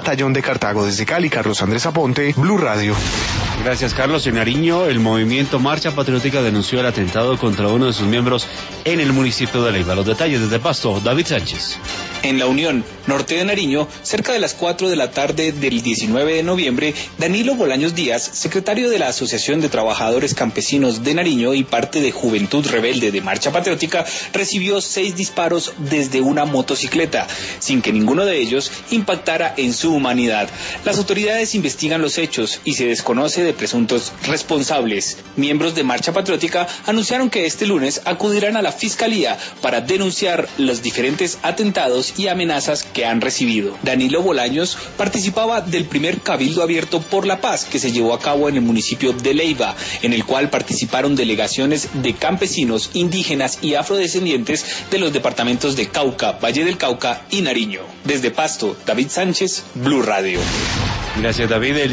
Batallón de Cartago. Desde Cali, Carlos Andrés Aponte, Blue Radio. Gracias, Carlos. En Nariño, el movimiento Marcha Patriótica denunció el atentado contra uno de sus miembros en el municipio de Leiva. Los detalles desde Pasto, David Sánchez. En la Unión Norte de Nariño, cerca de las 4 de la tarde del 19 de noviembre, Danilo Bolaños Díaz, secretario de la Asociación de Trabajadores Campesinos de Nariño y parte de Juventud Rebelde de Marcha Patriótica, recibió 6 disparos desde una motocicleta, sin que ninguno de ellos impactara en su humanidad. Las autoridades investigan los hechos y se desconoce de presuntos responsables. Miembros de Marcha Patriótica anunciaron que este lunes acudirán a la Fiscalía para denunciar los diferentes atentados y amenazas que han recibido. Danilo Bolaños participaba del primer Cabildo Abierto por la Paz que se llevó a cabo en el municipio de Leiva, en el cual participaron delegaciones de campesinos, indígenas y afrodescendientes de los departamentos de Cauca, Valle del Cauca y Nariño. Desde Pasto, David Sánchez, Blue Radio. Gracias, David.